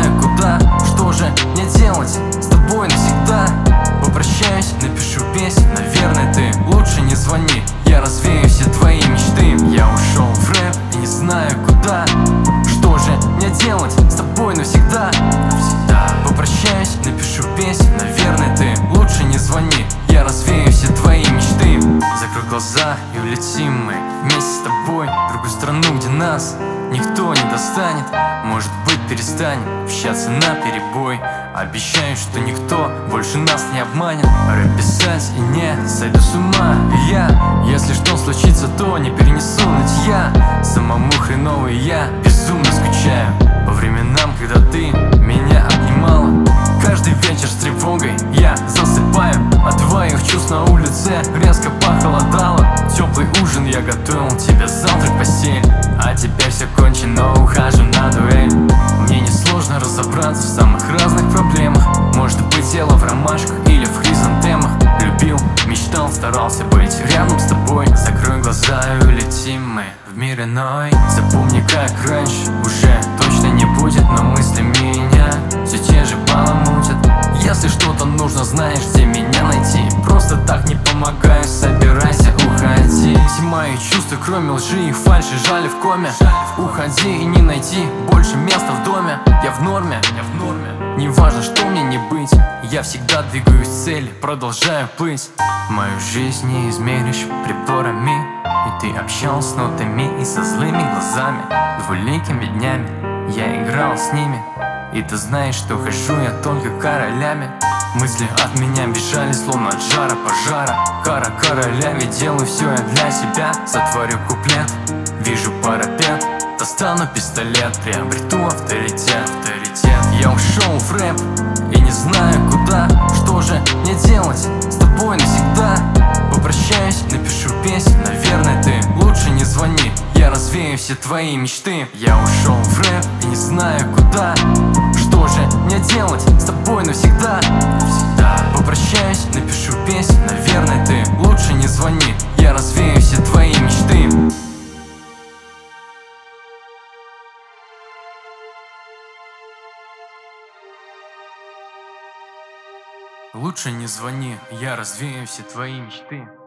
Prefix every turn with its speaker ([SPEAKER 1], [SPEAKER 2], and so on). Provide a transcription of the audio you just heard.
[SPEAKER 1] знаю куда. Что же мне делать с тобой навсегда? Попрощаюсь, напишу песню, наверное, ты лучше не звони. Я развею все твои мечты. Я ушел в рэп и не знаю куда. Что же мне делать с тобой навсегда? Попрощаюсь, напишу песню, наверное, ты лучше не звони. Я развею все твои мечты. Закрой глаза и улетим мы вместе с тобой в другую страну, где нас никто не достанет. Может быть, перестанем общаться наперебой. Обещаю, что никто больше нас не обманет. Рэп писать и не сойду с ума. И я, если что случится, то не перенесу нытья. Самому хреново я безумно скучаю по временам, когда ты меня обнимала. Каждый вечер с тревогой я засыпаю от твоих чувств на улице резко похолодало. Теплый ужин я готовил тебе, завтрак в постель. А теперь все кончено, ухожу на дуэль. Мне несложно разобраться в самых разных проблемах. Может быть, дело в ромашках или в хризантемах. Любил, мечтал, старался быть рядом с тобой. Закрой глаза и улетим мы в мир иной. Запомни, как раньше уже точно не будет, но мысли меня все те же баламутят. Если что-то нужно, знаешь, где меня найти. Просто так не помогаю, собирайся, уходи. Все мои чувства, кроме лжи и фальши, жали в коме. Уходи и не найти больше места в доме. Я в норме, не важно, что мне не быть. Я всегда двигаюсь к цели, продолжаю плыть. Мою жизнь не измеришь приборами. И ты общался с нотами и со злыми глазами. Двуликими днями я играл с ними. И ты знаешь, что хожу я только королями. Мысли от меня бежали, словно от жара пожара. Кара королями, делаю все я для себя. Сотворю куплет, вижу парапет, достану пистолет, приобрету авторитет. Я ушел в рэп и не знаю куда. Что же мне делать с тобой навсегда? Попрощаюсь, напишу песню, наверное, ты лучше не звони. Я развею все твои мечты. Я ушел в рэп и не знаю куда. Что же мне делать с тобой навсегда? Попрощаюсь, напишу песню, наверное, ты лучше не звони. Я развею все твои мечты. Лучше не звони, я развею все твои мечты.